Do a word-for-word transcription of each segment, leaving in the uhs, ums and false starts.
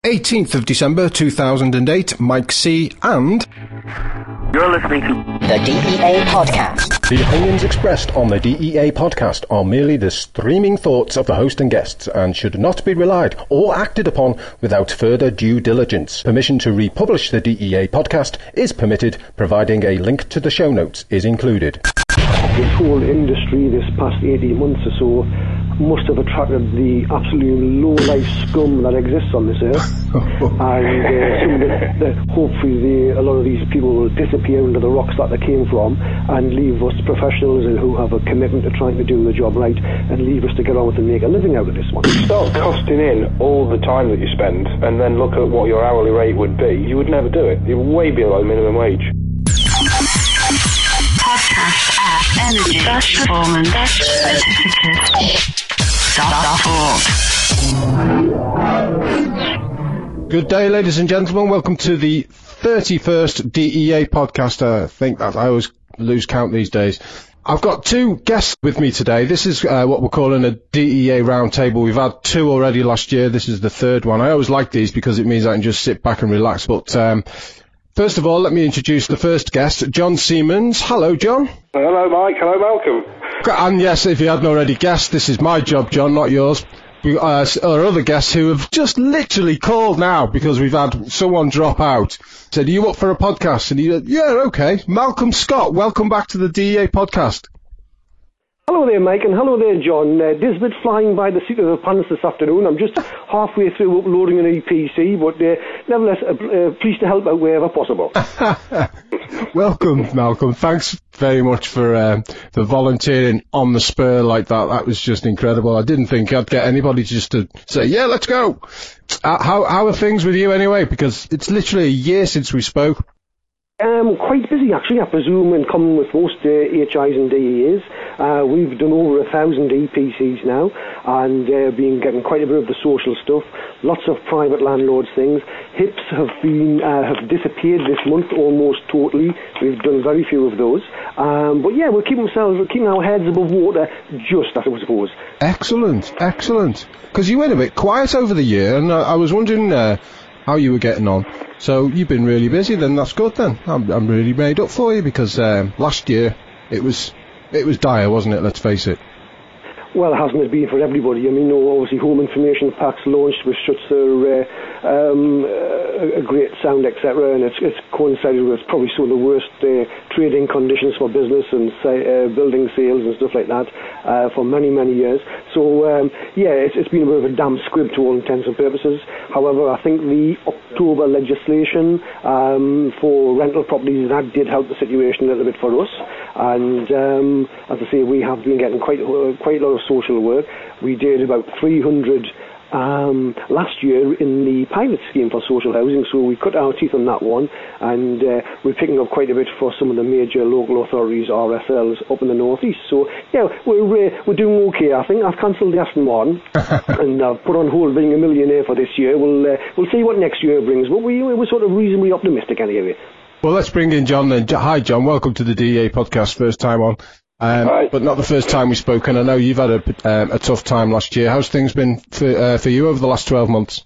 eighteenth of December two thousand eight, Mike C. and... You're listening to the D E A Podcast. The opinions expressed on the D E A Podcast are merely the streaming thoughts of the host and guests and should not be relied or acted upon without further due diligence. Permission to republish the D E A Podcast is permitted, providing a link to the show notes is included. This whole industry this past eighteen months or so must have attracted the absolutely low-life scum that exists on this earth. and uh, some of the, the, hopefully the, a lot of these people will disappear into the rocks that they came from and leave us professionals who have a commitment to trying to do the job right and leave us to get on with and make a living out of this one. Start costing in all the time that you spend and then look at what your hourly rate would be. You would never do it. You're way below minimum wage. Podcast at Energy Dash Performance Dash Certificate. Good day, ladies and gentlemen. Welcome to the thirty-first D E A podcast. I think that I always lose count these days. I've got two guests with me today. This is uh, what we're calling a D E A roundtable. We've had two already last year. This is the third one. I always like these because it means I can just sit back and relax. But um, first of all, let me introduce the first guest, John Siemens. Hello, John. Hello, Mike. Hello, Malcolm. And yes, if you hadn't already guessed, this is my job, John, not yours. We, uh, our other guests who have just literally called now because we've had someone drop out. Said, are you up for a podcast? And he said, yeah, okay. Malcolm Scott, welcome back to the D E A podcast. Hello there, Mike, and hello there, John. Uh, Disbit flying by the seat of the pants this afternoon. I'm just halfway through uploading an E P C, but uh, nevertheless, uh, uh, pleased to help out wherever possible. Welcome, Malcolm. Thanks very much for um, for volunteering on the spur like that. That was just incredible. I didn't think I'd get anybody just to say, yeah, let's go. Uh, how, how are things with you anyway? Because it's literally a year since we spoke. Um, quite busy, actually, I presume, in common with most uh, H Is and D E As. Uh, we've done over a thousand E P Cs now, and uh, been getting quite a bit of the social stuff. Lots of private landlords things. H I Ps have been uh, have disappeared this month almost totally. We've done very few of those. Um, but yeah, we're keeping ourselves, we're keeping our heads above water, just I suppose. Excellent, excellent. Because you went a bit quiet over the year, and uh, I was wondering uh, how you were getting on. So you've been really busy then, that's good then. I'm, I'm really made up for you because um, last year it was it was dire, wasn't it, let's face it. Well, hasn't it been for everybody? I mean, obviously home information packs launched with Schutzer, uh, um, uh, a great sound, et cetera, and it's, it's coincided with probably some of the worst uh, trading conditions for business and uh, building sales and stuff like that uh, for many, many years. So, um, yeah, it's, it's been a bit of a damn squib to all intents and purposes. However, I think the October legislation um, for rental properties, that did help the situation a little bit for us. And um, as I say, we have been getting quite, uh, quite a lot of social work. We did about three hundred um, last year in the pilot scheme for social housing, so we cut our teeth on that one, and uh, we're picking up quite a bit for some of the major local authorities, R S Ls, up in the northeast. So yeah, we're uh, we're doing okay. I think I've cancelled the Aston Martin and I've put on hold being a millionaire for this year. We'll uh, we'll see what next year brings, but we we're sort of reasonably optimistic anyway. Well, let's bring in John then. Hi, John. Welcome to the D E A podcast. First time on. Um, but not the first time we've spoken. I know you've had a, um, a tough time last year. How's things been for, uh, for you over the last twelve months?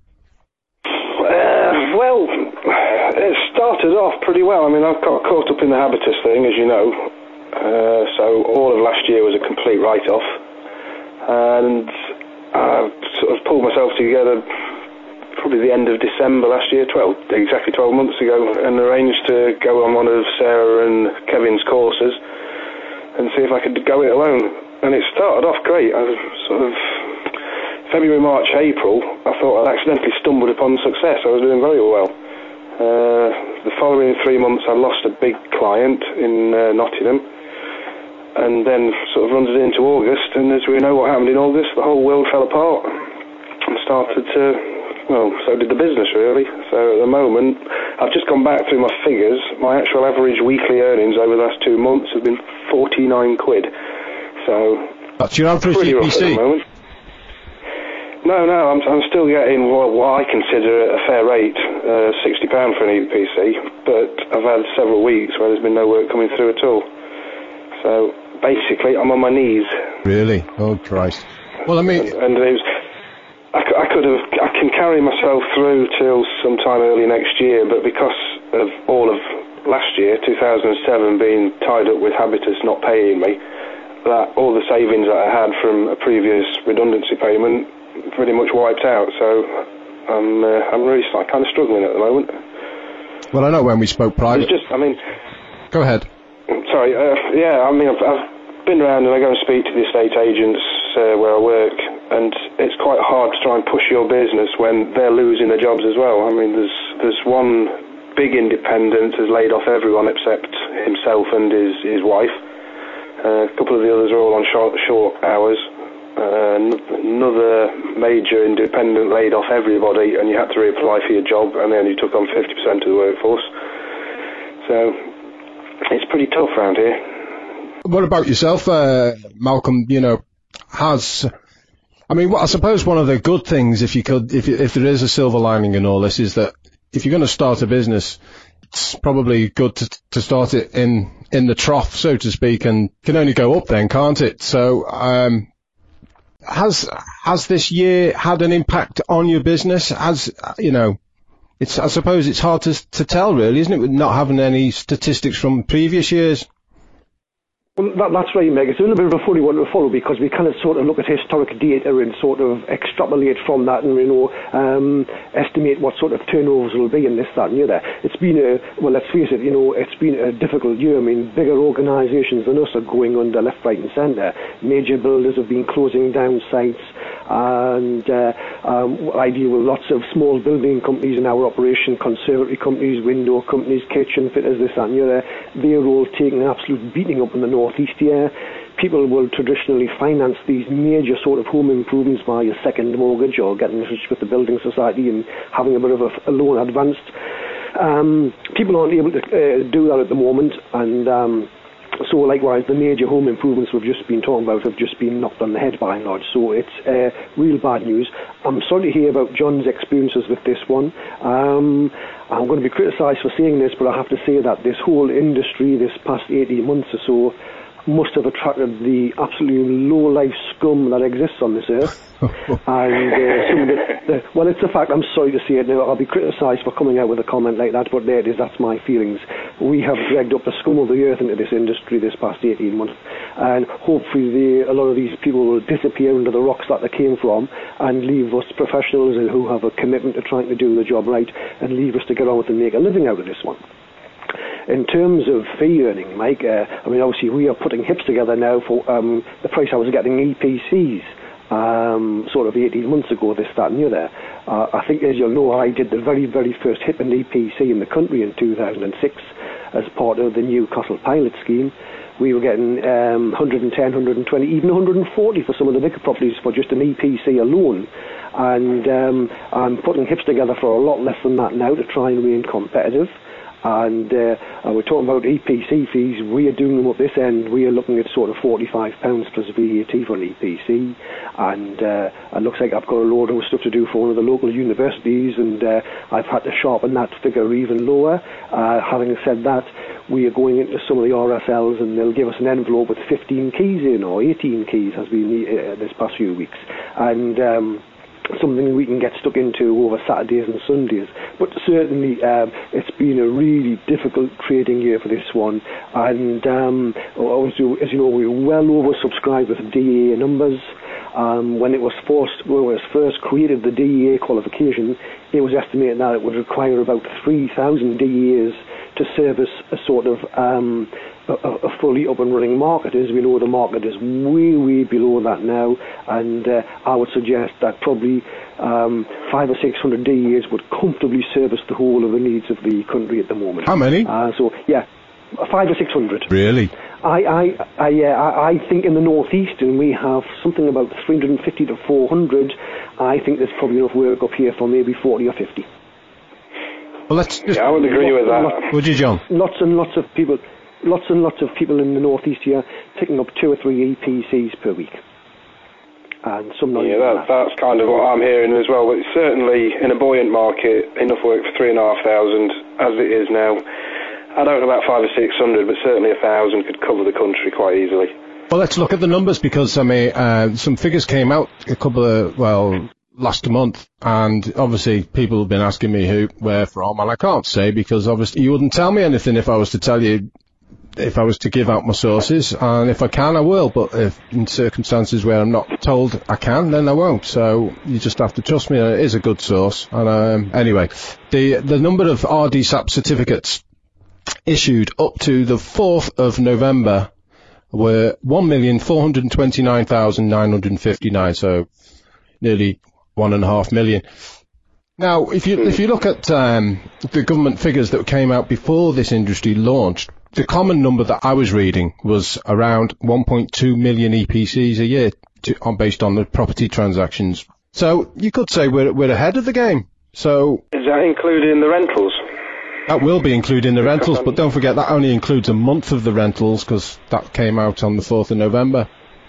Uh, well, it started off pretty well. I mean, I've got caught up in the habitus thing, as you know. Uh, so all of last year was a complete write-off. And I sort of pulled myself together probably the end of December last year, twelve, exactly twelve months ago, and arranged to go on one of Sarah and Kevin's courses and see if I could go it alone. And it started off great. I was sort of February, March, April, I thought I'd accidentally stumbled upon success. I was doing very well. Uh, the following three months I lost a big client in uh, Nottingham, and then sort of runs it into August, and as we know what happened in August, the whole world fell apart and started to, well, so did the business really. So at the moment, I've just gone back through my figures. My actual average weekly earnings over the last two months have been forty-nine quid. So that's your average E P C? No, no, I'm, I'm still getting what, what I consider a fair rate, uh, sixty pounds for an E P C, but I've had several weeks where there's been no work coming through at all. So basically, I'm on my knees. Really? Oh, Christ. Well, I mean... And, and it was, I, c- I could have, I can carry myself through till sometime early next year, but because of all of last year, two thousand seven, being tied up with Habitus not paying me, that all the savings that I had from a previous redundancy payment pretty much wiped out. So I'm, uh, I'm really like, kind of struggling at the moment. Well, I know when we spoke private. It's just, I mean. Go ahead. Sorry. Uh, yeah, I mean, I've, I've been around and I go and speak to the estate agents uh, where I work, and it's quite hard to try and push your business when they're losing their jobs as well. I mean, there's there's one big independent has laid off everyone except himself and his his wife. Uh, a couple of the others are all on short short hours. Uh, another major independent laid off everybody, and you had to reapply for your job, and then you took on fifty percent of the workforce. So it's pretty tough around here. What about yourself, uh, Malcolm? You know, has I mean, I suppose one of the good things, if you could, if if there is a silver lining in all this, is that if you're going to start a business, it's probably good to to start it in in the trough, so to speak, and can only go up then, can't it? So, um, has has this year had an impact on your business? Has, you know, it's I suppose it's hard to to tell, really, isn't it, with not having any statistics from previous years? Well, that, that's right, Meg. It's a little bit of a funny one to follow because we kind of sort of look at historic data and sort of extrapolate from that and, you know, um, estimate what sort of turnovers will be in this, that and the other. It's been a, well, let's face it, you know, it's been a difficult year. I mean, bigger organisations than us are going under left, right and centre. Major builders have been closing down sites, and uh, um, I deal with lots of small building companies in our operation, conservatory companies, window companies, kitchen fitters, this, that and the other. They're all taking an absolute beating up in the northeast here. People will traditionally finance these major sort of home improvements by a second mortgage or getting in touch with the building society and having a bit of a, a loan advanced. Um, people aren't able to uh, do that at the moment, and um, so likewise the major home improvements we've just been talking about have just been knocked on the head by and large. So it's uh, real bad news. I'm sorry to hear about John's experiences with this one. Um, I'm going to be criticised for saying this, but I have to say that this whole industry this past eighteen months or so must have attracted the absolutely low-life scum that exists on this earth. and uh, some of the, the, well, it's a fact. I'm sorry to say it now. I'll be criticised for coming out with a comment like that, but there it is. That's my feelings. We have dragged up the scum of the earth into this industry this past eighteen months, and hopefully the, a lot of these people will disappear under the rocks that they came from and leave us professionals who have a commitment to trying to do the job right and leave us to get on with and make a living out of this one. In terms of fee earning, Mike, uh, I mean, obviously we are putting hips together now for um, the price I was getting E P Cs um, sort of eighteen months ago, this, that and the other. Uh, I think, as you'll know, I did the very, very first hip and E P C in the country in two thousand six as part of the Newcastle pilot scheme. We were getting um, one hundred ten, one hundred twenty, even one hundred forty for some of the bigger properties for just an E P C alone. And um, I'm putting hips together for a lot less than that now to try and remain competitive. And uh, we're talking about E P C fees. We are doing them up this end. We are looking at sort of forty-five pounds plus V A T for an E P C. And uh, it looks like I've got a load of stuff to do for one of the local universities, and uh, I've had to sharpen that figure even lower. Uh, having said that, we are going into some of the R S Ls, and they'll give us an envelope with fifteen keys in, or eighteen keys has been uh, this past few weeks. And um, something we can get stuck into over Saturdays and Sundays. But certainly um, it's been a really difficult trading year for this one, and um, as you know, we were well oversubscribed with D E A numbers. Um, when it was first, when it was first created, the D E A qualification, it was estimated that it would require about three thousand D E As to service a sort of um, a, a fully up and running market. As we know, the market is way, way below that now, and uh, I would suggest that probably um, five or six hundred D E As would comfortably service the whole of the needs of the country at the moment. How many? Uh, so, yeah, five or six hundred. Really? I, I, I, yeah, I, I think in the northeast, and we have something about three hundred fifty to four hundred. I think there's probably enough work up here for maybe forty or fifty. Well, let's just, yeah, I would agree with that. Lots, would you, John? Lots and lots of people, lots and lots of people in the northeast here picking up two or three E P Cs per week. And some not yeah, that, that's kind of what I'm hearing as well. But certainly in a buoyant market, enough work for three and a half thousand as it is now. I don't know about five or six hundred, but certainly a thousand could cover the country quite easily. Well, let's look at the numbers, because I mean, uh, some figures came out a couple of well last month, and obviously people have been asking me who, where from, and I can't say because obviously you wouldn't tell me anything if I was to tell you, if I was to give out my sources, and if I can, I will, but if in circumstances where I'm not told I can, then I won't. So you just have to trust me. It is a good source. And um, anyway, the the number of R D S A P certificates issued up to the fourth of November were one million four hundred twenty-nine thousand nine hundred fifty-nine, so nearly one and a half million. Now, if you if you look at um, the government figures that came out before this industry launched, the common number that I was reading was around one point two million E P Cs a year, to, on, based on the property transactions. So you could say we're we're ahead of the game. So is that including the rentals? That will be including the rentals, but don't forget that only includes a month of the rentals because that came out on the fourth of November.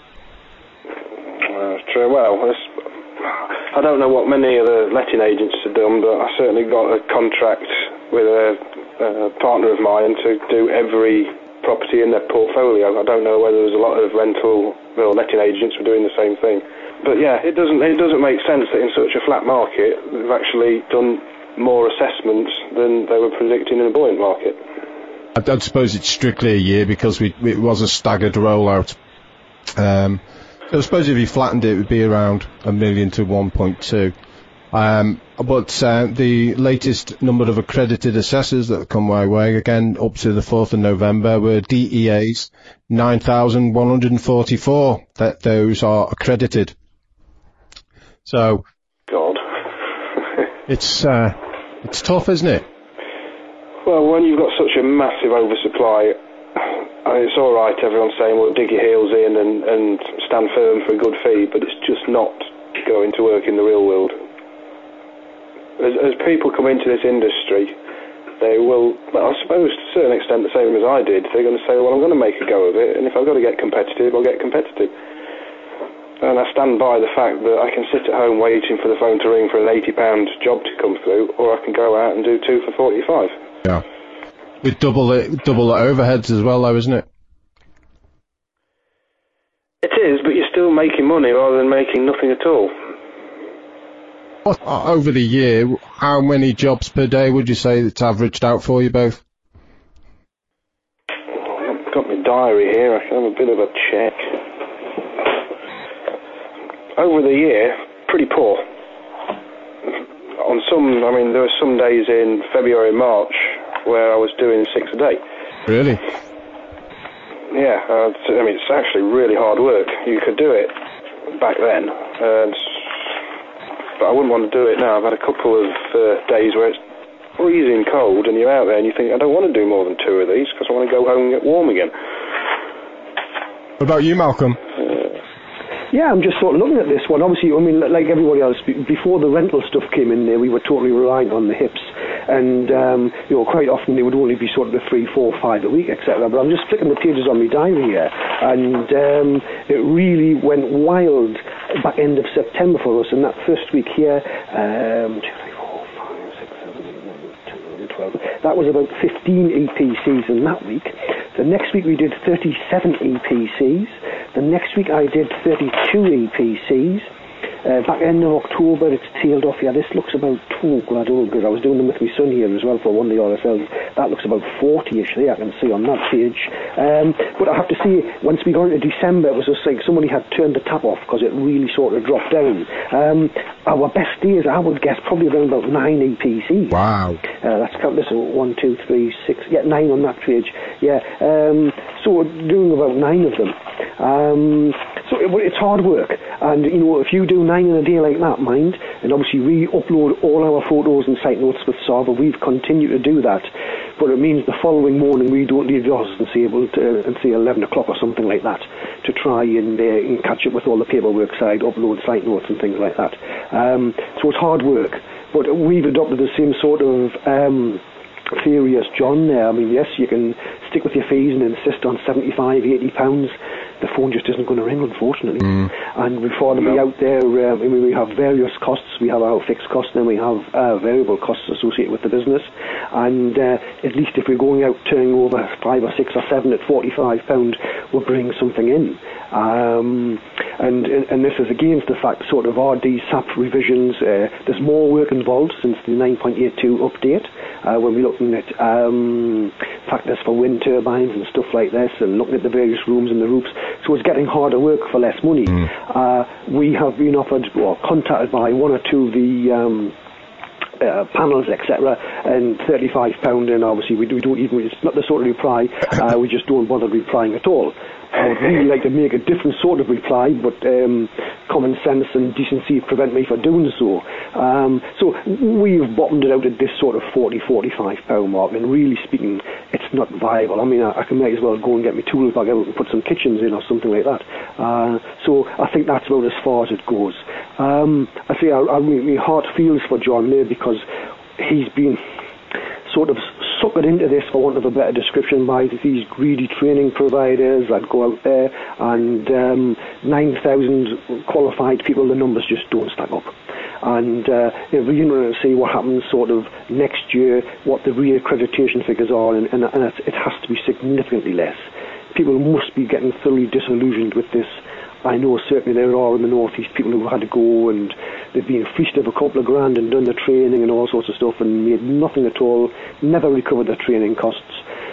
Uh, true. Well, I don't know what many of the letting agents have done, but I certainly got a contract with a, a partner of mine to do every property in their portfolio. I don't know whether there's a lot of rental or letting agents were doing the same thing. But yeah, it doesn't it doesn't make sense that in such a flat market they've actually done more assessments than they were predicting in a buoyant market. I don't suppose it's strictly a year because we, it was a staggered rollout. Um, I suppose if you flattened it, it would be around a million to one point two. Um, but uh, the latest number of accredited assessors that have come my way, again up to the fourth of November, were D E As, nine thousand one hundred forty-four. That those are accredited. So, God, it's uh, it's tough, isn't it? Well, when you've got such a massive oversupply, I mean, it's all right. Everyone's saying, "Well, dig your heels in and, and stand firm for a good fee," but it's just not going to work in the real world. As, as people come into this industry, they will, well, I suppose to a certain extent, the same as I did. They're going to say, "Well, I'm going to make a go of it, and if I've got to get competitive, I'll get competitive." And I stand by the fact that I can sit at home waiting for the phone to ring for an eighty pound job to come through, or I can go out and do two for forty-five. Yeah. With double the, double the overheads as well, though, isn't it? It is, but you're still making money rather than making nothing at all. What, over the year, how many jobs per day would you say it's averaged out for you both? I've got my diary here. I can have a bit of a check. Over the year, pretty poor. On some, I mean, there were some days in February and March where I was doing six a day. Really? Yeah, uh, I mean, it's actually really hard work. You could do it back then, and, but I wouldn't want to do it now. I've had a couple of uh, days where it's freezing cold, and you're out there and you think, I don't want to do more than two of these because I want to go home and get warm again. What about you, Malcolm? Yeah, I'm just sort of looking at this one. Obviously, I mean, like everybody else, before the rental stuff came in there, we were totally reliant on the hips. And, um, you know, quite often they would only be sort of the three, four, five a week, et cetera. But I'm just flicking the pages on my diary here. And um, it really went wild back end of September for us. And that first week here, um, two, three, four, five, six, seven, eight, nine, ten, eleven, twelve. That was about fifteen E P Cs in that week. The next week we did thirty-seven E P Cs. The next week I did thirty-two E P Cs. Uh, back end of October it's tailed off. Yeah, this looks about, oh God, oh good. I was doing them with my son here as well for one of the R S Ls. That looks about forty-ish there, I can see on that page. Um, but I have to say, once we got into December, it was just like somebody had turned the tap off because it really sort of dropped down. Um, our best days, I would guess, probably around about nine E P Cs. Wow. Uh, let's count this. One, two, three, six. Yeah, nine on that page. Yeah. Um, so we're doing about nine of them. Um, so it, it's hard work. And, you know, if you do nine in a day like that, mind, and obviously we upload all our photos and site notes with Sarva, we've continued to do that. But it means the following morning we don't leave the office and say, able to, and say eleven o'clock or something like that to try and, uh, and catch up with all the paperwork side, upload site notes and things like that. Um, so it's hard work. But we've adopted the same sort of um, theory as John there. I mean, yes, you can stick with your fees and insist on seventy-five, eighty pounds. The phone just isn't going to ring, unfortunately. Mm. And before to be out there, uh, I mean, we have various costs. We have our fixed costs, and then we have uh, variable costs associated with the business. And uh, at least if we're going out turning over five or six or seven at forty-five pounds, we'll bring something in. Um, and, and and this is against the fact sort of R D S A P revisions. Uh, there's more work involved since the nine point eight two update, uh, when we're looking at um, factors for wind turbines and stuff like this, and looking at the various rooms and the roofs. So it's getting harder work for less money. Mm. Uh, we have been offered or contacted by one or two of the um, Uh, panels, et cetera, and thirty-five pounds, and obviously we, do, we don't even, it's not the sort of reply, uh, we just don't bother replying at all. I would really like to make a different sort of reply, but um, common sense and decency prevent me from doing so. Um, so we've bottomed it out at this sort of forty, forty-five pounds mark, and really speaking, it's not viable. I mean, I, I can might as well go and get my tools back out and put some kitchens in or something like that. Uh, so I think that's about as far as it goes. Um, I say, I, I, my heart feels for John May, because he's been sort of suckered into this, for want of a better description, by these greedy training providers that go out there, and um, nine thousand qualified people, the numbers just don't stack up. And uh, if we want to see what happens sort of next year, what the reaccreditation figures are, and, and, and it has to be significantly less. People must be getting thoroughly disillusioned with this. I know certainly there are in the northeast people who had to go, and they've been fleeced of a couple of grand and done the training and all sorts of stuff and made nothing at all, never recovered their training costs.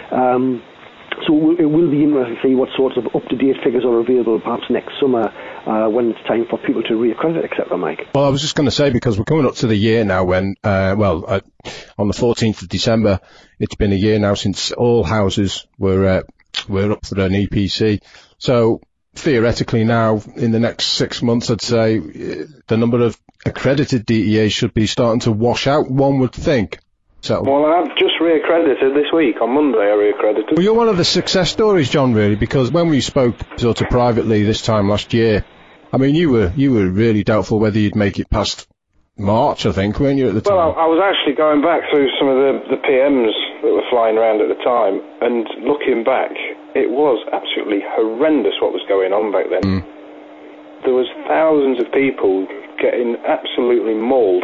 Um, so it will be interesting to see what sorts of up-to-date figures are available perhaps next summer, uh, when it's time for people to reaccredit, et cetera, Mike. Well, I was just going to say, because we're coming up to the year now when, uh, well, uh, on the fourteenth of December, it's been a year now since all houses were, uh, were up for an E P C. So theoretically now, in the next six months, I'd say the number of accredited D E As should be starting to wash out, one would think. So, well, I've just reaccredited this week. On Monday I reaccredited. Well, you're one of the success stories, John, really, because when we spoke sort of privately this time last year, I mean, you were you were really doubtful whether you'd make it past March, I think, weren't you, at the time? Well, I, I was actually going back through some of the, the P Ms that were flying around at the time, and looking back, it was absolutely horrendous what was going on back then. Mm. There was thousands of people getting absolutely mauled,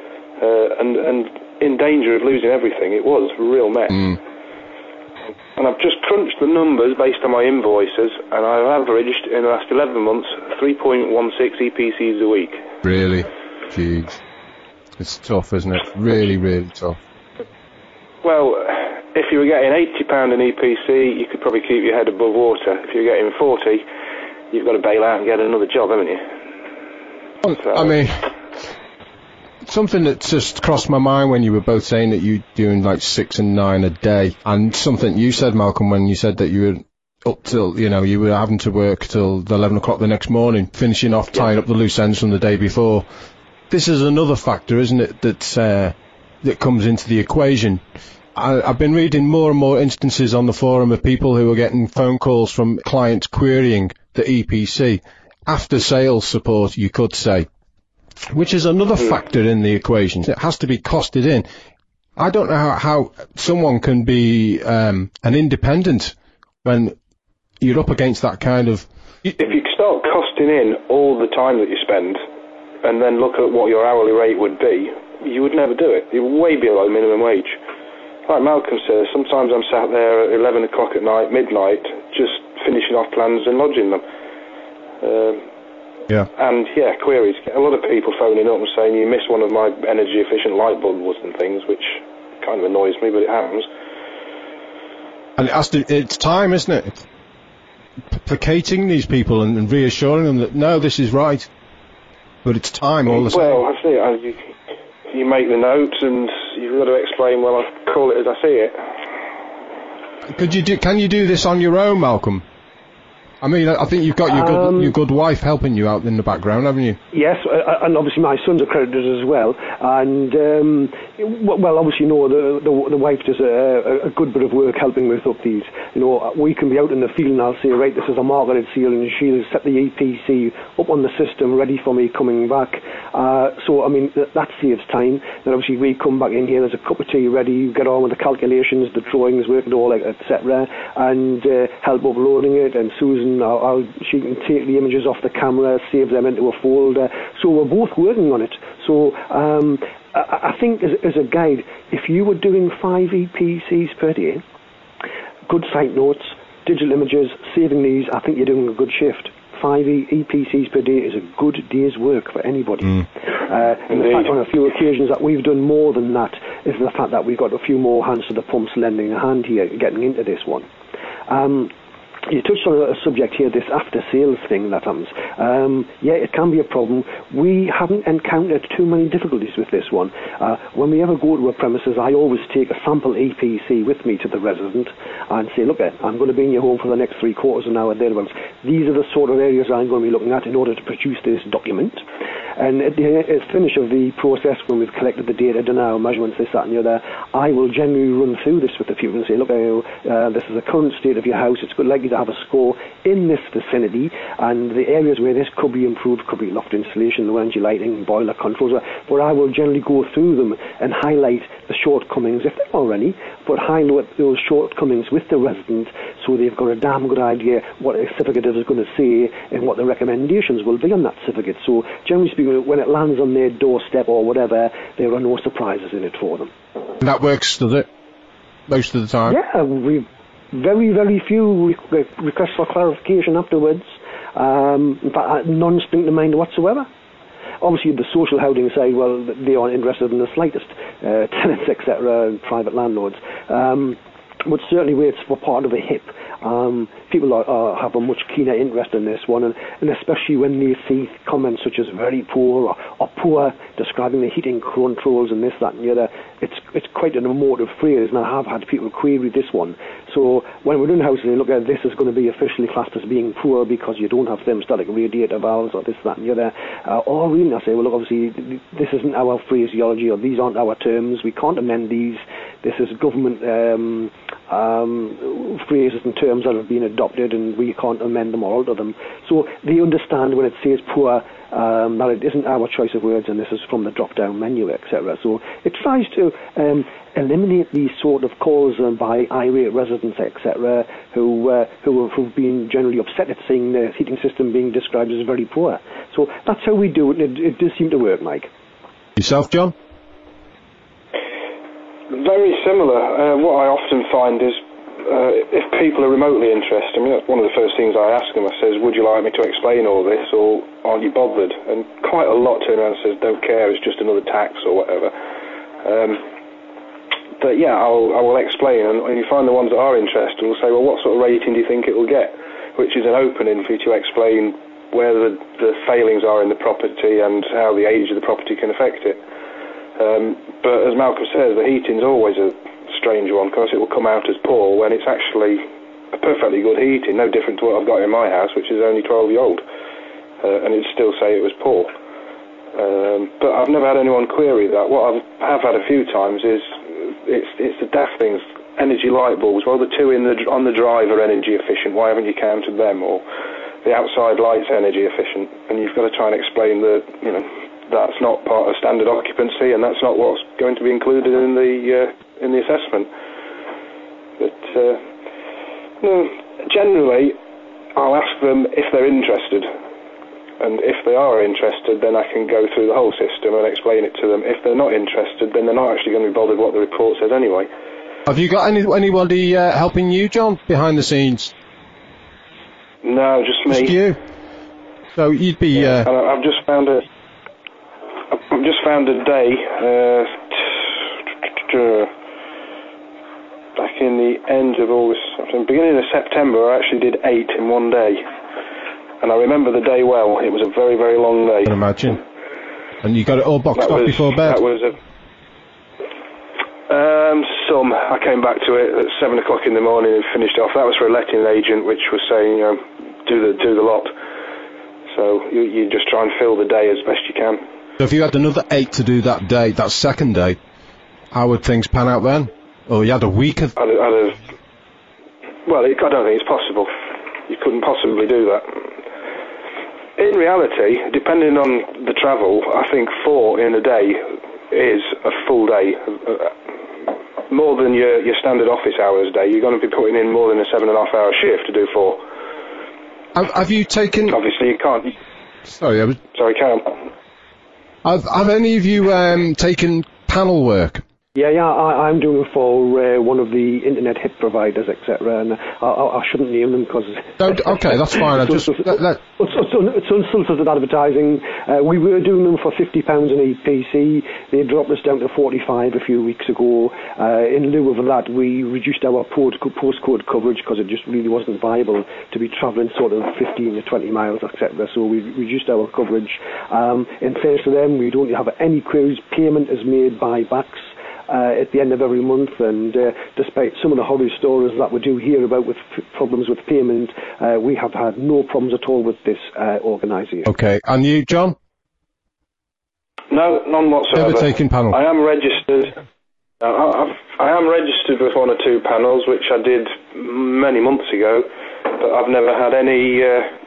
uh, and, and in danger of losing everything. It was a real mess. Mm. And I've just crunched the numbers based on my invoices, and I've averaged, in the last eleven months, three point one six E P Cs a week. Really? Jeez. It's tough, isn't it? Really, really tough. Well, if you were getting eighty pounds an E P C, you could probably keep your head above water. If you're getting forty, you've got to bail out and get another job, haven't you? Well, so, I mean, something that just crossed my mind when you were both saying that you're doing like six and nine a day, and something you said, Malcolm, when you said that you were up till, you know, you were having to work till eleven o'clock the next morning, finishing off, tying yeah. up the loose ends from the day before. This is another factor, isn't it, that uh, that comes into the equation. I, I've been reading more and more instances on the forum of people who are getting phone calls from clients querying the E P C, after sales support, you could say, which is another factor in the equation. It has to be costed in. I don't know how, how someone can be um, an independent when you're up against that kind of... If you start costing in all the time that you spend, and then look at what your hourly rate would be, you would never do it. You're way below minimum wage. Like Malcolm says, sometimes I'm sat there at eleven o'clock at night, midnight, just finishing off plans and lodging them. Um, yeah. And, yeah, queries. A lot of people phoning up and saying, you missed one of my energy-efficient light bulbs and things, which kind of annoys me, but it happens. And it has to, it's time, isn't it? It's placating these people and, and reassuring them that, no, this is right. But it's time all the same. Well, I see it. You, you make the notes and you've got to explain, well, I call it as I see it. Could you do, can you do this on your own, Malcolm? I mean, I think you've got your good, um, your good wife helping you out in the background, haven't you? Yes, uh, and obviously my son's accredited as well. And, um, well, obviously, no, the, the, the wife does a, a good bit of work helping with up these. You know, we can be out in the field and I'll say, right, this is a marketed seal, and she'll set the E P C up on the system ready for me coming back. Uh, so, I mean, that, that saves time. Then obviously we come back in here, there's a cup of tea ready, get on with the calculations, the drawings, work it all out, et cetera, and uh, help uploading it, and Susan, I'll, I'll, she can take the images off the camera, save them into a folder. So we're both working on it. So um, I, I think as, as a guide, if you were doing five E P Cs per day, good site notes, digital images, saving these, I think you're doing a good shift. five E P Cs per day is a good day's work for anybody. Mm. Uh, and the fact on a few occasions that we've done more than that is the fact that we've got a few more hands to the pumps lending a hand here, getting into this one. Um, You touched on a subject here, this after-sales thing that happens. Um, yeah, it can be a problem. We haven't encountered too many difficulties with this one. Uh, when we ever go to a premises, I always take a sample E P C with me to the resident and say, look, I'm going to be in your home for the next three quarters of an hour thereabouts. These are the sort of areas I'm going to be looking at in order to produce this document. And at the finish of the process, when we've collected the data, done our measurements, this, that, and the other, I will generally run through this with the people and say, look, uh, this is the current state of your house. It's good likely to have a score in this vicinity, and the areas where this could be improved could be loft insulation, low energy lighting, boiler controls, where I will generally go through them and highlight the shortcomings, if there are any, but highlight those shortcomings with the resident so they've got a damn good idea what a certificate is going to say and what the recommendations will be on that certificate. So generally speaking, when it lands on their doorstep or whatever, there are no surprises in it for them. And that works, does it? Most of the time? Yeah, we've very, very few re- requests for clarification afterwards. Um, in fact, none spring to mind whatsoever. Obviously, the social housing side, well, they aren't interested in the slightest. Uh, tenants, et cetera, and private landlords. Um, but certainly where it's for part of a H I P, um, people are, are, have a much keener interest in this one, and, and especially when they see comments such as very poor or, or poor, describing the heating controls and this, that, and the other. It's it's quite an emotive phrase, and I have had people query this one. So when we're in housing, they look at this is going to be officially classed as being poor because you don't have thermostatic radiator valves or this, that, and the other. Uh, or really, I say, well, look, obviously this isn't our phraseology, or these aren't our terms. We can't amend these. This is government um, um, phrases and terms that have been adopted, and we can't amend them or alter them. So they understand when it says poor, um, that it isn't our choice of words, and this is from the drop-down menu, et cetera. So it tries to um, eliminate these sort of calls um, by irate residents, et cetera, who uh, who who've been generally upset at seeing the heating system being described as very poor. So that's how we do it. It, it does seem to work, Mike. Yourself, John? Very similar. Uh, what I often find is uh, if people are remotely interested, I mean, that's one of the first things I ask them. I says, would you like me to explain all this, or aren't you bothered? And quite a lot turn around and says, don't care, it's just another tax or whatever. Um, but yeah, I'll, I will explain, and, and you find the ones that are interested will say, well, what sort of rating do you think it will get? Which is an opening for you to explain where the, the failings are in the property and how the age of the property can affect it. Um, but as Malcolm says, the heating's always a strange one because it will come out as poor when it's actually a perfectly good heating, no different to what I've got in my house, which is only twelve year old, uh, and it'd still say it was poor. Um, but I've never had anyone query that. What I have had a few times is it's it's the daft things. Energy light bulbs, well, the two in the on the drive are energy efficient. Why haven't you counted them? Or the outside lights energy efficient, and you've got to try and explain that, you know, that's not part of standard occupancy, and that's not what's going to be included in the uh, in the assessment. But uh, no, generally, I'll ask them if they're interested, and if they are interested, then I can go through the whole system and explain it to them. If they're not interested, then they're not actually going to be bothered what the report says anyway. Have you got any anybody uh, helping you, John, behind the scenes? No, just me. Just you. So you'd be. Yeah, Uh, and I've just found a. I've just found a day, uh, back in the end of August, beginning of September, I actually did eight in one day. And I remember the day well. It was a very, very long day. I can imagine. And you got it all boxed that off was, before bed? That was a... Um, some. I came back to it at seven o'clock in the morning and finished off. That was for a letting agent, which was saying, you know, do the, do the lot. So you, you just try and fill the day as best you can. So if you had another eight to do that day, that second day, how would things pan out then? Or you had a week of... I'd, I'd have, well, it, I don't think it's possible. You couldn't possibly do that. In reality, depending on the travel, I think four in a day is a full day. More than your, your standard office hours day. You're going to be putting in more than a seven and a half hour shift to do four. Have, have you taken... Obviously, you can't... Sorry, I was... Sorry, carry on. Have, have any of you um, taken panel work? Yeah, yeah, I, I'm doing it for uh, one of the internet hip providers, et cetera. And I, I, I shouldn't name them because. Okay, that's fine. I just it's, let, let... it's, it's unsolicited advertising. Uh, we were doing them for fifty pounds an E P C. They dropped us down to forty-five a few weeks ago. Uh, in lieu of that, we reduced our post postcode coverage because it just really wasn't viable to be travelling sort of fifteen to twenty miles, et cetera. So we reduced our coverage. Um, in fairness to them, we don't have any queries. Payment is made by backs. Uh, at the end of every month, and uh, despite some of the horror stories that we do hear about with f- problems with payment, uh, we have had no problems at all with this uh, organisation. Okay, and you, John? No, none whatsoever. Never taken panel. I am registered. Uh, I've, I am registered with one or two panels, which I did many months ago, but I've never had any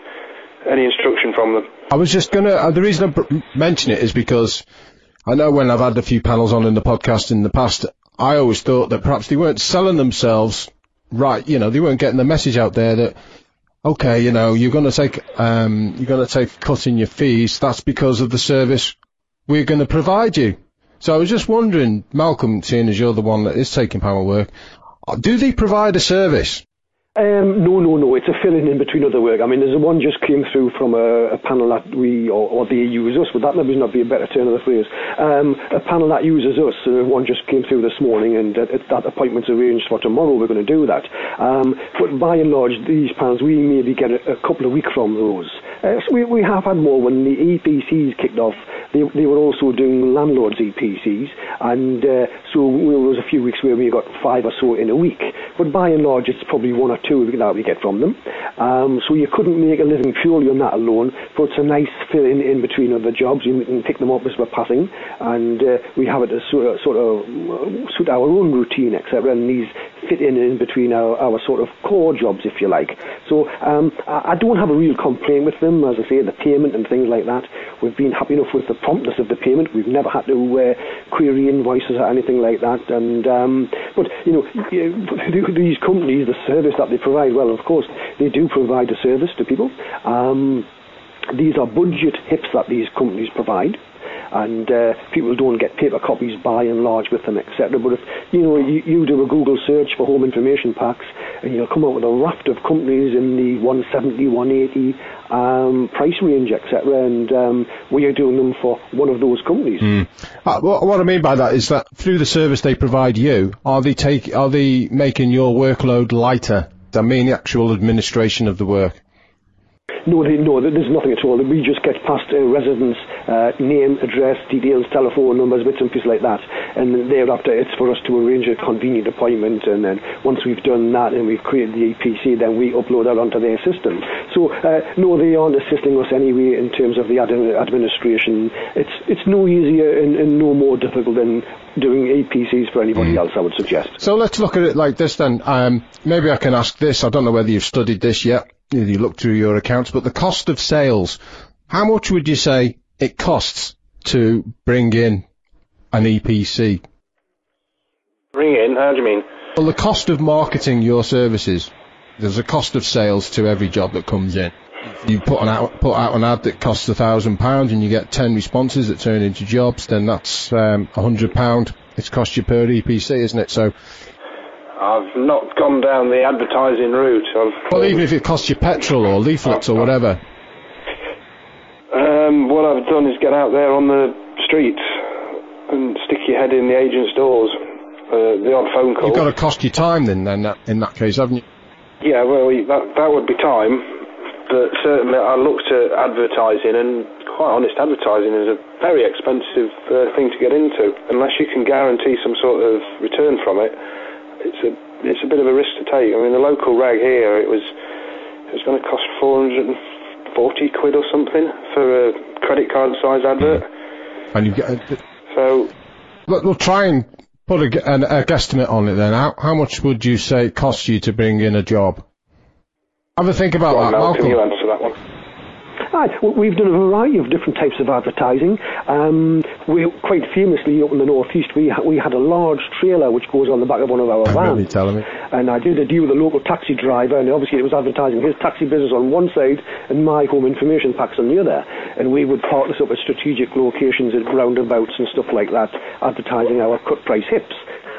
uh, any instruction from them. I was just gonna. Uh, the reason I b- mention it is because I know when I've had a few panels on in the podcast in the past, I always thought that perhaps they weren't selling themselves right. You know, they weren't getting the message out there that, okay, you know, you're going to take, um, you're going to take a cut in your fees. That's because of the service we're going to provide you. So I was just wondering, Malcolm, seeing as you're the one that is taking panel work, do they provide a service? Um, no, no, no. It's a filling in between other work. I mean, there's a one just came through from a, a panel that we, or, or they use us. Would that maybe not be a better turn of the phrase? Um, a panel that uses us. Uh, one just came through this morning, and uh, that appointment's arranged for tomorrow. We're going to do that. Um, but by and large, these panels, we maybe get a, a couple of weeks from those. Uh, so we, we have had more when the E P Cs kicked off. They, they were also doing landlords' E P Cs, and uh, so there was a few weeks where we got five or so in a week. But by and large, it's probably one or two that we get from them. Um, so you couldn't make a living purely on that alone, but it's a nice fill in in between other jobs. You can pick them up as we're passing, and uh, we have it to sort of, sort of suit our own routine, et cetera. And these fit in in between our, our sort of core jobs, if you like. So um, I, I don't have a real complaint with them, as I say, the payment and things like that. We've been happy enough with the promptness of the payment. We've never had to uh, query invoices or anything like that. And um, but you know, these companies, the service that they provide, well, of course, they do provide a service to people. Um, these are budget hips that these companies provide, and uh, people don't get paper copies by and large with them, et cetera. But if you know you, you do a Google search for home information packs, and you'll come up with a raft of companies in the one seventy, one eighty um, price range, et cetera. And um, we are doing them for one of those companies. Mm. Uh, what, what I mean by that is that through the service they provide you, are they take are they making your workload lighter? I mean, the actual administration of the work. No, they, no, there's nothing at all. We just get past uh, residents' uh, name, address, details, telephone numbers, bits and pieces like that. And thereafter, it's for us to arrange a convenient appointment. And then once we've done that and we've created the E P C, then we upload that onto their system. So, uh, no, they aren't assisting us anyway in terms of the ad- administration. It's it's no easier and, and no more difficult than doing E P Cs for anybody mm. else, I would suggest. So let's look at it like this then. Um, maybe I can ask this. I don't know whether you've studied this yet. You look through your accounts, but the cost of sales, how much would you say it costs to bring in an E P C? Bring in? How do you mean? Well, the cost of marketing your services. There's a cost of sales to every job that comes in. If you put an out, put out an ad that costs a thousand pounds and you get ten responses that turn into jobs, then that's um, a hundred pound. It's cost you per E P C, isn't it? So. I've not gone down the advertising route. I've, well, even if it costs you petrol or leaflets or whatever. Um, what I've done is get out there on the streets and stick your head in the agent's doors. Uh, the odd phone call. You've got to cost your time then, then in that case, haven't you? Yeah, well, that that would be time. But certainly I looked at advertising, and quite honest, advertising is a very expensive uh, thing to get into. Unless you can guarantee some sort of return from it, it's a it's a bit of a risk to take. I mean, the local rag here, it was it was going to cost four hundred forty quid or something for a credit card size advert. And you get a, so. Look, we'll try and put a, a, a guesstimate on it then. How how much would you say it costs you to bring in a job? Have a think about well, that, Malcolm. Malcolm. You answer that one. Right. Well, we've done a variety of different types of advertising. Um, we quite famously up in the northeast, we ha- we had a large trailer which goes on the back of one of our vans. Really telling me. And I did a deal with a local taxi driver, and obviously it was advertising his taxi business on one side and my home information packs on the other. And we would park this up at strategic locations at roundabouts and stuff like that, advertising our cut price hips.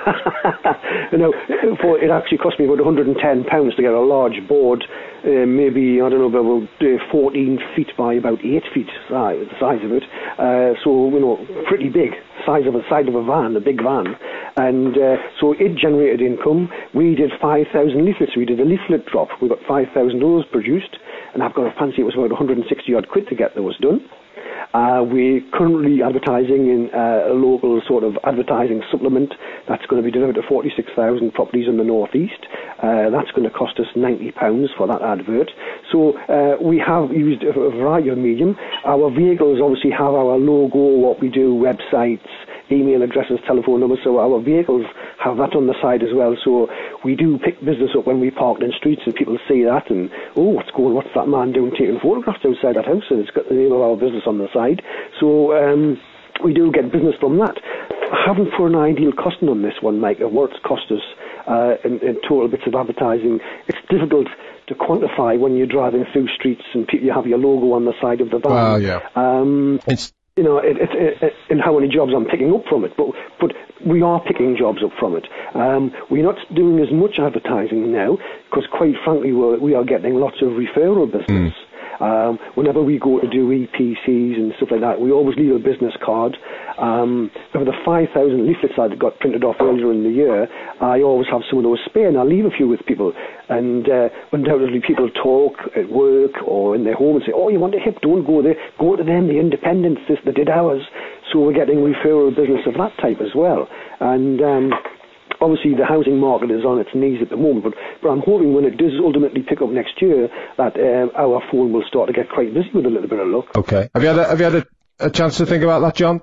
You know, for, it actually cost me about one hundred ten pounds to get a large board, uh, maybe, I don't know, about uh, fourteen feet by about eight feet, size, the size of it. Uh, so, you know, pretty big, size of a side of a van, a big van. And uh, so it generated income. We did five thousand leaflets. We did a leaflet drop. We got five thousand of those produced. And I've got to fancy it was about one hundred sixty odd quid to get those done. Uh, we're currently advertising in uh, a local sort of advertising supplement that's going to be delivered to forty-six thousand properties in the northeast. Uh, that's going to cost us ninety pounds for that advert. So uh, we have used a variety of medium. Our vehicles obviously have our logo, what we do, websites, email addresses, telephone numbers, so our vehicles have that on the side as well. So we do pick business up when we park in streets and people see that and, oh, what's going, what's that man doing taking photographs outside that house, and it's got the name of our business on the side. So um, we do get business from that. I haven't put an ideal costing on this one, Mike, of what it's cost us uh, in, in total bits of advertising. It's difficult to quantify when you're driving through streets and people, you have your logo on the side of the van. Well, yeah. Um, it's You know, it, it, it, and how many jobs I'm picking up from it, but but we are picking jobs up from it. Um, we're not doing as much advertising now because, quite frankly, we're, we are getting lots of referral business. Mm. Um, whenever we go to do E P Cs and stuff like that, we always leave a business card. Um, over the five thousand leaflets I got printed off earlier in the year, I always have some of those spare, and I leave a few with people. And uh, undoubtedly people talk at work or in their home and say, oh, you want a hip, don't go there, go to them, the independents, this, they did ours. So we're getting referral business of that type as well. And um, obviously the housing market is on its knees at the moment, but, but I'm hoping when it does ultimately pick up next year that uh, our phone will start to get quite busy with a little bit of luck. Okay. Have you had a, have you had a, a chance to think about that, John?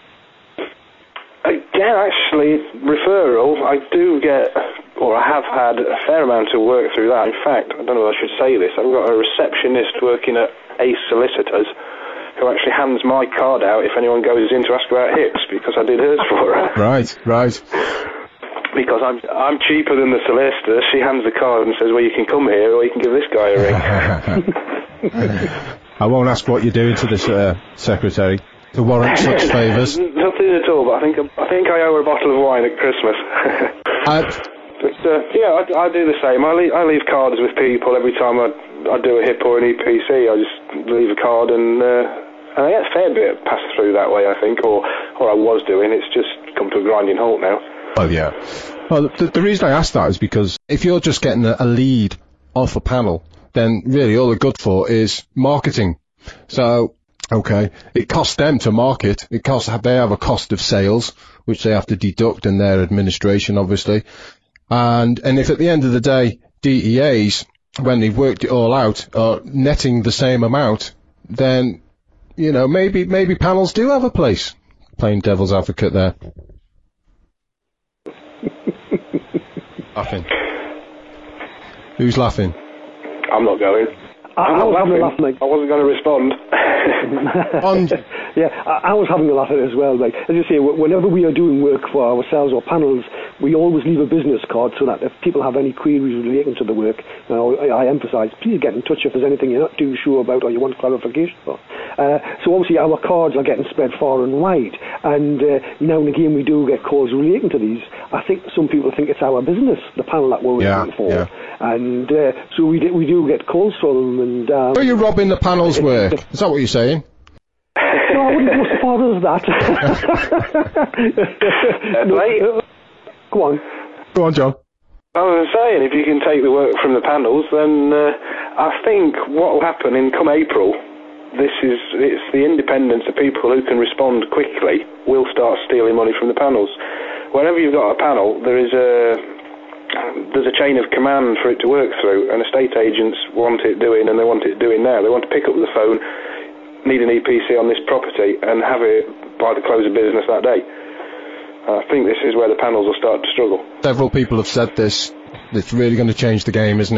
Again, actually, referral, I do get, or I have had a fair amount of work through that. In fact, I don't know if I should say this, I've got a receptionist working at Ace Solicitors who actually hands my card out if anyone goes in to ask about hips, because I did hers for her. Right, right. Because I'm I'm cheaper than the solicitor. She hands the card and says, well, you can come here or you can give this guy a ring. I won't ask what you're doing to this uh, secretary to warrant such favours. Nothing at all, but I think I think I owe her a bottle of wine at Christmas. uh, but uh, yeah, I, I do the same. I leave, I leave cards with people every time I I do a hip or an E P C. I just leave a card and uh, and I get a fair bit passed through that way, I think, or or I was doing. It's just come to a grinding halt now. Oh yeah. Well, the, the reason I asked that is because if you're just getting a, a lead off a panel, then really all they're good for is marketing. So, okay, it costs them to market. It costs, they have a cost of sales, which they have to deduct in their administration, obviously. And, and if at the end of the day, D E As, when they've worked it all out, are netting the same amount, then, you know, maybe, maybe panels do have a place. Playing devil's advocate there. Laughing. Who's laughing? I'm not going. I, I'm I not was laughing. having a laugh, Mike. I wasn't going to respond. On... Yeah, I, I was having a laugh at it as well, Mike. As you say, whenever we are doing work for ourselves or panels, we always leave a business card so that if people have any queries relating to the work, you know, I, I emphasise, please get in touch if there's anything you're not too sure about or you want clarification for. Uh, so obviously our cards are getting spread far and wide, and uh, now and again we do get calls relating to these. I think some people think it's our business, the panel that we're working yeah, for, yeah. and uh, so we do, we do get calls from them. And um, are you robbing the panel's work? Is that what you're saying? No, I wouldn't go so far as that. no, uh, go on. Go on, John. I was saying, if you can take the work from the panels, then uh, I think what will happen in come April, this is it's the independents, the people who can respond quickly, will start stealing money from the panels. Whenever you've got a panel, there is a there's a chain of command for it to work through, and estate agents want it doing, and they want it doing now. They want to pick up the phone, need an E P C on this property, and have it by the close of business that day. I think this is where the panels will start to struggle. Several people have said this. It's really going to change the game, isn't it?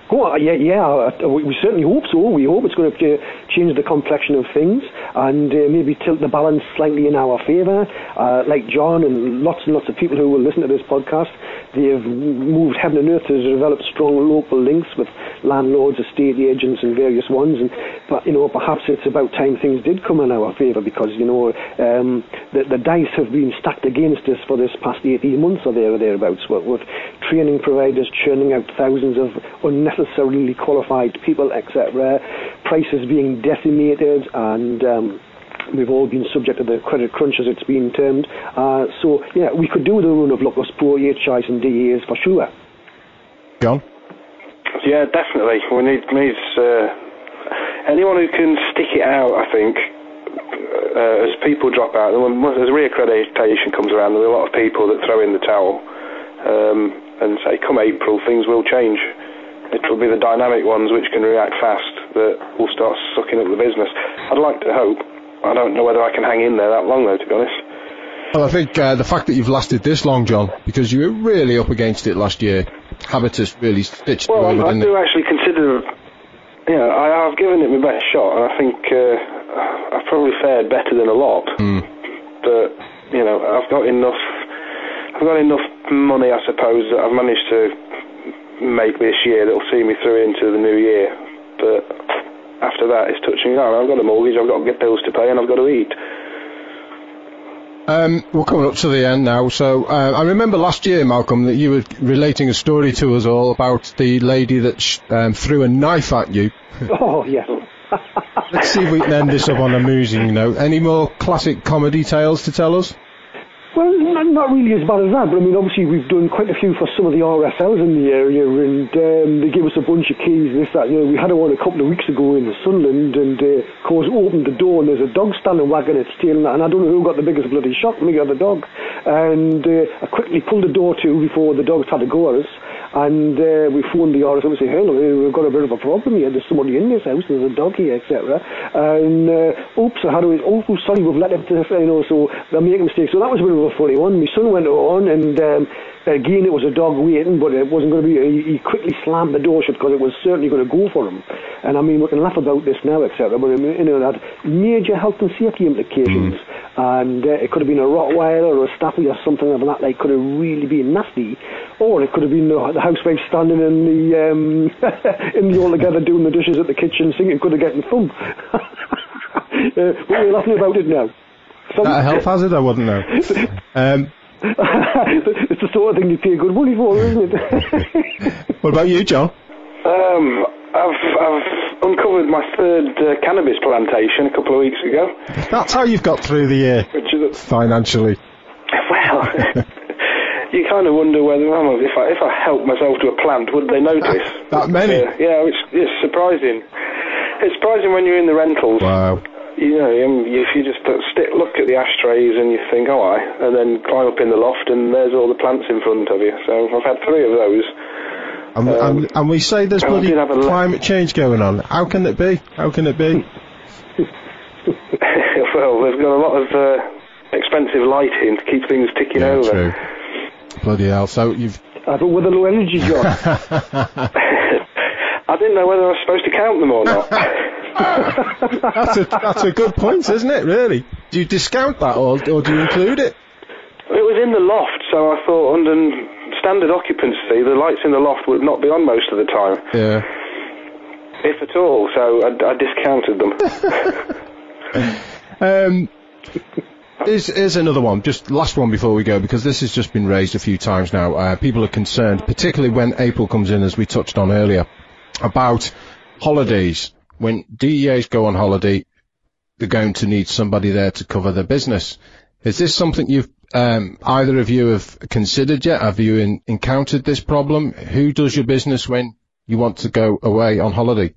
Oh, yeah, yeah, we certainly hope so. We hope it's going to change the complexion of things and uh, maybe tilt the balance slightly in our favour. Uh, like John and lots and lots of people who will listen to this podcast, they've moved heaven and earth to develop strong local links with landlords, estate agents and various ones. And, but, you know, perhaps it's about time things did come in our favour because, you know, um, the, the dice have been stacked against us for this past eighteen months or there or thereabouts, with, with training providers churning out thousands of unnecessarily qualified people, et cetera, prices being decimated, and um, we've all been subject to the credit crunch, as it's been termed. Uh, so, yeah, we could do the run of Locus Pro, H Is and D As for sure. John? Yeah, definitely. We need needs uh, anyone who can stick it out, I think. Uh, as people drop out, as reaccreditation comes around, there'll be a lot of people that throw in the towel um, and say, come April, things will change. It will be the dynamic ones which can react fast that will start sucking up the business. I'd like to hope. I don't know whether I can hang in there that long, though, to be honest. Well, I think uh, the fact that you've lasted this long, John, because you were really up against it last year. Habitus really stitched well, you over, I didn't do it? actually consider, you know, I, I've given it my best shot, and I think uh, I've probably fared better than a lot. Mm. But, you know, I've got enough, I've got enough money, I suppose, that I've managed to make this year that'll see me through into the new year. But after that, it's touch and go. I've got a mortgage, I've got to get bills to pay, and I've got to eat. Um, we're coming up to the end now, so uh, I remember last year, Malcolm, that you were relating a story to us all about the lady that sh- um, threw a knife at you. Oh, yes. Let's see if we can end this up on a amusing note. Any more classic comedy tales to tell us? Well, not, not really as bad as that, but I mean, obviously we've done quite a few for some of the R S Ls in the area, and um, they gave us a bunch of keys, this, that, you know. We had one a couple of weeks ago in Sunderland, and uh, of course opened the door and there's a dog standing wagging its tail, and I don't know who got the biggest bloody shock, me or the dog. And uh, I quickly pulled the door to before the dogs had to go at us, and uh, we phoned the R S L and said, hey, look, we've got a bit of a problem here, there's somebody in this house, there's a dog here, et cetera. And uh, oops, how do we, oh, sorry, we've let it, you know, so they're making mistakes. So that was a bit of a funny one. My son went on, and um, again, it was a dog waiting, but it wasn't going to be, he, he quickly slammed the door shut because it was certainly going to go for him. And I mean, we can laugh about this now, et cetera, but I mean, you know, it had major health and safety implications. Mm. And uh, it could have been a Rottweiler or a Staffy or something of that, like, could have really been nasty. Or it could have been the, the housewife standing in the um, in the all together doing the dishes at the kitchen singing, could have gotten thumb. uh, but we're laughing about it now. Is that a health hazard? I wouldn't know. Um, it's the sort of thing you pay good money for, isn't it? What about you, John? Um, I've, I've uncovered my third uh, cannabis plantation a couple of weeks ago. That's how you've got through the year, which is a, financially. Well, you kind of wonder whether, well, if I if I helped myself to a plant, would they notice? That many? Uh, yeah, it's, it's surprising. It's surprising when you're in the rentals. Wow. You know, if you just stick, look at the ashtrays and you think, oh, I, and then climb up in the loft and there's all the plants in front of you. So I've had three of those. And, um, and, and we say there's bloody climate change going on. How can it be? How can it be? Well, they've got a lot of uh, expensive lighting to keep things ticking yeah, over. True. Bloody hell. So you've... I thought with a low energy job. I didn't know whether I was supposed to count them or not. that's, a, that's a good point, isn't it, really? Do you discount that, or, or do you include it? It was in the loft, so I thought under standard occupancy, the lights in the loft would not be on most of the time. Yeah. If at all, so I, I discounted them. um, here's, here's another one, just last one before we go, because this has just been raised a few times now. Uh, people are concerned, particularly when April comes in, as we touched on earlier, about holidays. When D E As go on holiday, they're going to need somebody there to cover their business. Is this something you've, um, either of you have considered yet? Have you in, encountered this problem? Who does your business when you want to go away on holiday?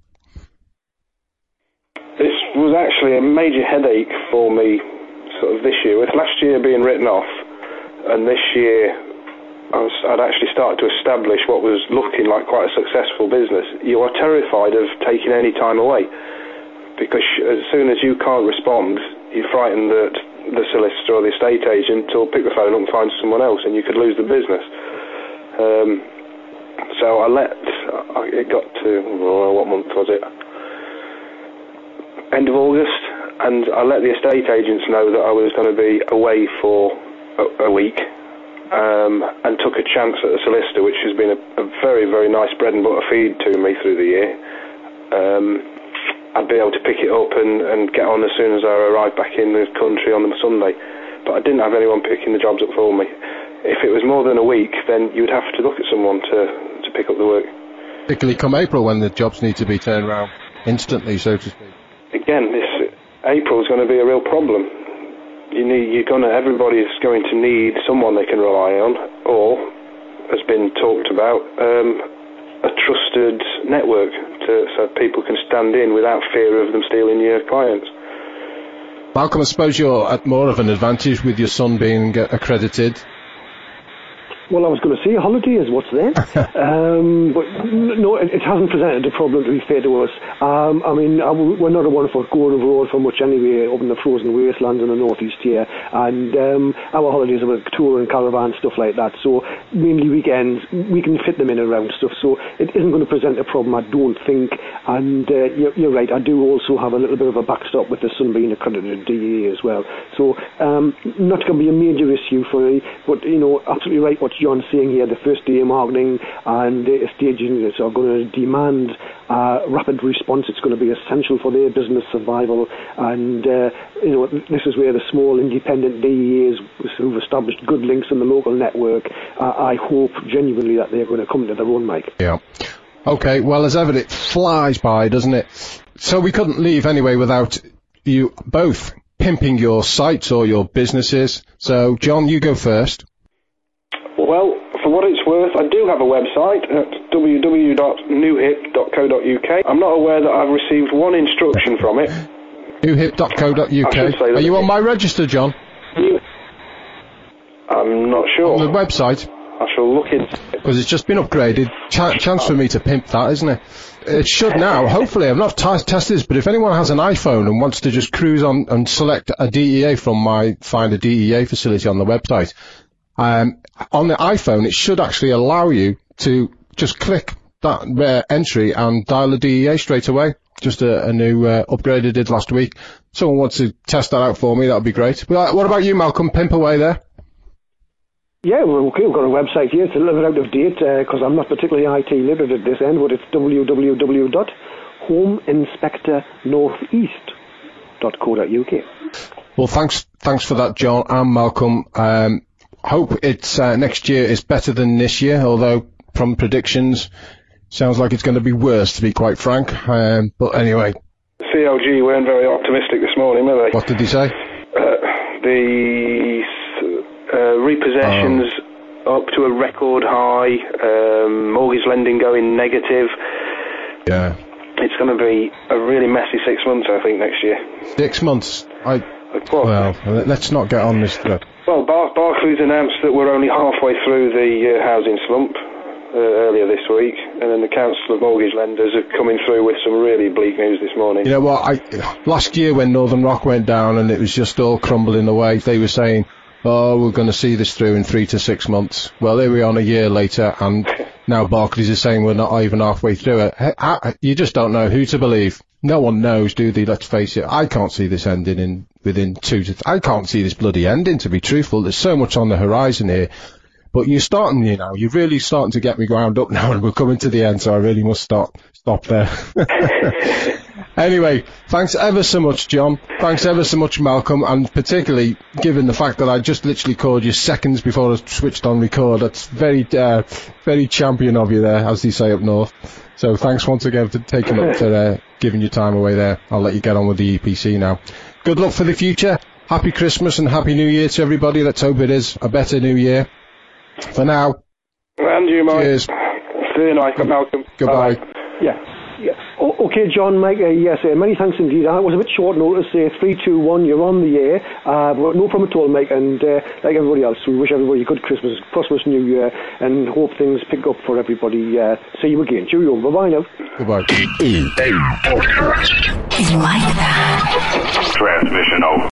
This was actually a major headache for me sort of this year, with last year being written off, and this year I was, I'd actually started to establish what was looking like quite a successful business. You are terrified of taking any time away, because as soon as you can't respond, you're frightened that the solicitor or the estate agent will pick the phone up and find someone else, and you could lose the business. Um, so I let I, it got to, oh, what month was it? End of August, and I let the estate agents know that I was going to be away for a, a week, um, and took a chance at a solicitor, which has been a, a very, very nice bread and butter feed to me through the year. Um, I'd be able to pick it up and, and get on as soon as I arrived back in the country on the Sunday. But I didn't have anyone picking the jobs up for me. If it was more than a week, then you'd have to look at someone to, to pick up the work. Particularly come April, when the jobs need to be turned around instantly, so to speak. Again, this April is going to be a real problem. You need, you're going to, everybody's going to need someone they can rely on, or, has been talked about, um, a trusted network to, so people can stand in without fear of them stealing your clients. Malcolm, I suppose you're at more of an advantage with your son being accredited. Well, I was going to say holiday is what's there, um, but no, it, it hasn't presented a problem, to be fair to us. Um, I mean, I, we're not a one for going abroad for much anyway, up in the frozen wastelands in the northeast here, and um, our holidays are with tour and caravan, stuff like that, so mainly weekends, we can fit them in around stuff, so it isn't going to present a problem, I don't think, and uh, you're, you're right, I do also have a little bit of a backstop with the son being accredited D E A as well, so um, not going to be a major issue for me, but, you know, absolutely right what John's saying here, the first day of marketing and the estate units are going to demand uh, rapid response. It's going to be essential for their business survival, and uh, you know, this is where the small independent D E As who've established good links in the local network, uh, I hope genuinely that they're going to come to their own, Mike. Yeah. Okay, well, as ever, it flies by, doesn't it? So we couldn't leave anyway without you both pimping your sites or your businesses. So, John, you go first. Well, for what it's worth, I do have a website at w w w dot new hip dot co dot u k. I'm not aware that I've received one instruction from it. new hip dot co dot u k. Are you on my register, John? I'm not sure. On the website? I shall look into it. Because it's just been upgraded. Ch- chance for me to pimp that, isn't it? It should now. Hopefully, I've not t- tested this, but if anyone has an iPhone and wants to just cruise on and select a D E A from my Find a D E A facility on the website, Um, on the iPhone, it should actually allow you to just click that uh, entry and dial the D E A straight away. Just a, a new uh, upgrade I did last week. Someone wants to test that out for me, that would be great. But, uh, what about you, Malcolm? Pimp away there. Yeah, well, okay, we've got a website here. It's a little bit out of date because uh, I'm not particularly I T literate at this end, but it's w w w dot home inspector northeast dot co dot u k. Well, thanks, thanks for that, John and Malcolm. Um, hope it's uh, next year is better than this year, although from predictions sounds like it's going to be worse, to be quite frank. Um, but anyway, C L G weren't very optimistic this morning, were they? What did he say? Uh, the uh, repossessions oh. up to a record high, um, mortgage lending going negative. Yeah, it's going to be a really messy six months, I think, next year. Six months. I. What? Well, let's not get on this thread. Well, Bar- Barclays announced that we're only halfway through the uh, housing slump uh, earlier this week, and then the Council of Mortgage Lenders are coming through with some really bleak news this morning. You know what? I, last year when Northern Rock went down and it was just all crumbling away, they were saying, oh, we're going to see this through in three to six months. Well, there we are a year later, and now Barclays is saying we're not even halfway through it. You just don't know who to believe. No one knows, do they? Let's face it. I can't see this ending in within two to. Th- I can't see this bloody ending. To be truthful, there's so much on the horizon here. But you're starting, you know, you're really starting to get me wound up now, and we're coming to the end. So I really must stop stop there. Anyway, thanks ever so much, John. Thanks ever so much, Malcolm, and particularly given the fact that I just literally called you seconds before I switched on record. That's very, uh, very champion of you there, as they say up north. So thanks once again for taking up for uh, giving your time away there. I'll let you get on with the E P C now. Good luck for the future. Happy Christmas and Happy New Year to everybody. Let's hope it is a better New Year. For now. And you, Mike. Cheers. See you night, Malcolm. Goodbye. Bye. Yeah. Yeah. Oh, okay, John, Mike, uh, yes, uh, many thanks indeed. I was a bit short notice, uh, three, two, one, you're on the air, uh, but no problem at all, Mike, and uh, like everybody else, we wish everybody a good Christmas, prosperous New Year, and hope things pick up for everybody. Uh, see you again. Cheerio. Bye-bye now. Goodbye. You like that?